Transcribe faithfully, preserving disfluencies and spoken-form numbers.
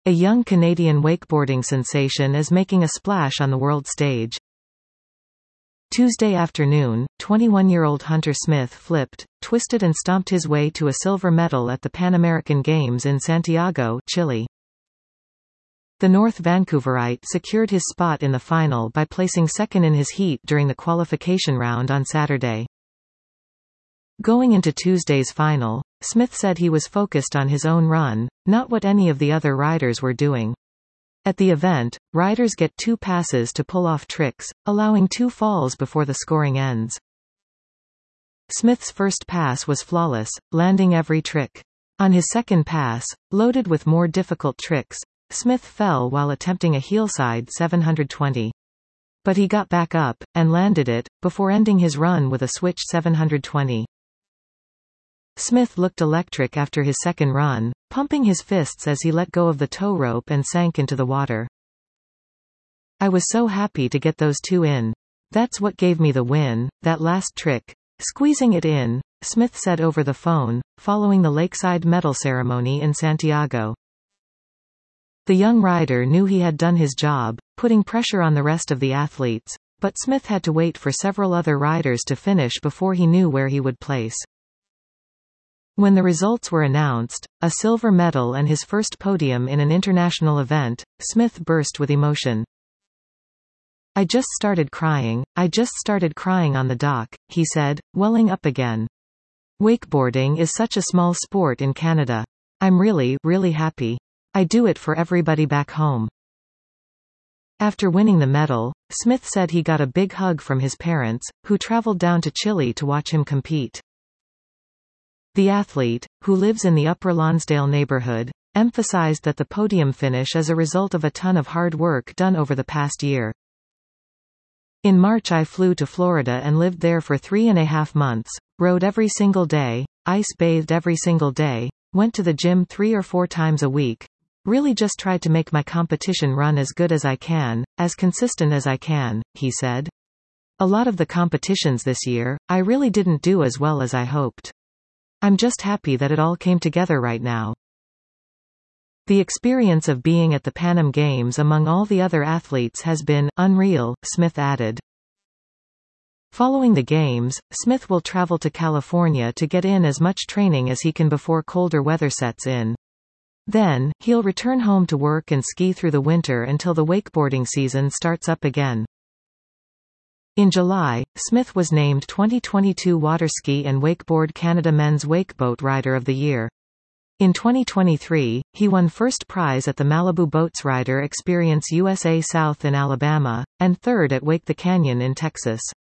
A young Canadian wakeboarding sensation is making a splash on the world stage. Tuesday afternoon, twenty-one-year-old Hunter Smith flipped, twisted and stomped his way to a silver medal at the Pan American Games in Santiago, Chile. The North Vancouverite secured his spot in the final by placing second in his heat during the qualification round on Saturday. Going into Tuesday's final, Smith said he was focused on his own run, not what any of the other riders were doing. At the event, riders get two passes to pull off tricks, allowing two falls before the scoring ends. Smith's first pass was flawless, landing every trick. On his second pass, loaded with more difficult tricks, Smith fell while attempting a heelside seven hundred twenty. But he got back up, and landed it, before ending his run with a switch seven hundred twenty. Smith looked electric after his second run, pumping his fists as he let go of the tow rope and sank into the water. "I was so happy to get those two in. That's what gave me the win, that last trick. Squeezing it in," Smith said over the phone, following the lakeside medal ceremony in Santiago. The young rider knew he had done his job, putting pressure on the rest of the athletes, but Smith had to wait for several other riders to finish before he knew where he would place. When the results were announced, a silver medal and his first podium in an international event, Smith burst with emotion. "I just started crying, I just started crying on the dock," he said, welling up again. "Wakeboarding is such a small sport in Canada. I'm really, really happy. I do it for everybody back home." After winning the medal, Smith said he got a big hug from his parents, who traveled down to Chile to watch him compete. The athlete, who lives in the Upper Lonsdale neighborhood, emphasized that the podium finish is a result of a ton of hard work done over the past year. "In March I flew to Florida and lived there for three and a half months, rode every single day, ice bathed every single day, went to the gym three or four times a week. Really just tried to make my competition run as good as I can, as consistent as I can," he said. "A lot of the competitions this year, I really didn't do as well as I hoped. I'm just happy that it all came together right now." The experience of being at the Pan Am Games among all the other athletes has been unreal, Smith added. Following the Games, Smith will travel to California to get in as much training as he can before colder weather sets in. Then, he'll return home to work and ski through the winter until the wakeboarding season starts up again. In July, Smith was named twenty twenty-two Waterski and Wakeboard Canada Men's Wakeboat Rider of the Year. In twenty twenty-three, he won first prize at the Malibu Boats Rider Experience U S A South in Alabama, and third at Wake the Canyon in Texas.